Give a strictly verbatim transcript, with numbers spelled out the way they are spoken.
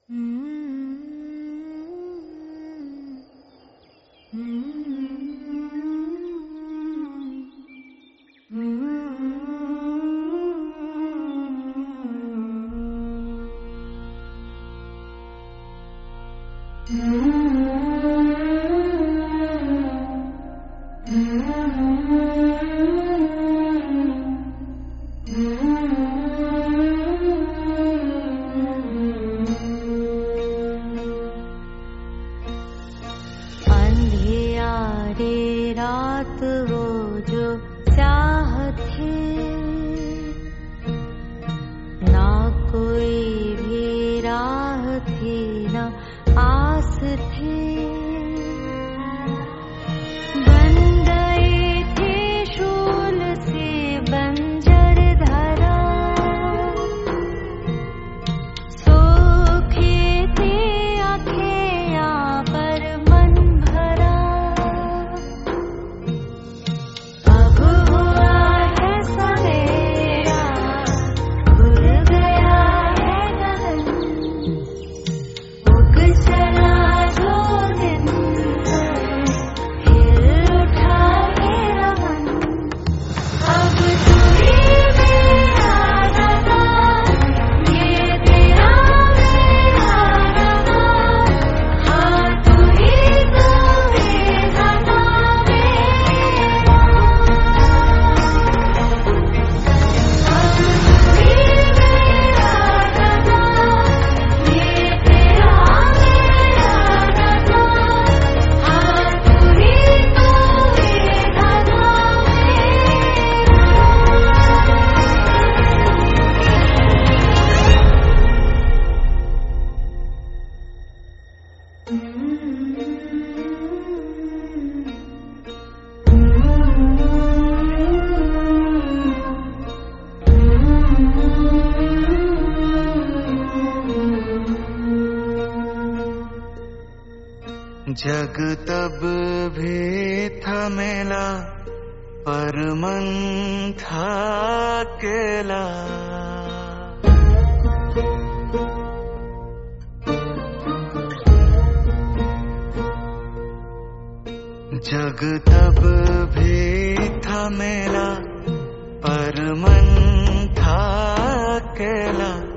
अंधियारे रात वो जो स्याह थे, ना कोई भी राह थी ना आस थी। बन गई थी शूल से बंजर धरा, सूखी थी आंखें यहाँ पर मन भरा। अब हुआ है सवेरा, खुल गया है गगन, उग चला जो दिन, हिल उठा ये रमन। अब तू ही मेरा रहा, ये तेरा मेरा रहा। हाँ तू ही तो मेरा था मेरा। अब तू ही मेरा रहा, ये तेरा मेरा रहा। हाँ तू ही तो मेरा था जग तब भी था मेला, पर मन था अकेला। जग तब भी था मेला, पर मन था अकेला।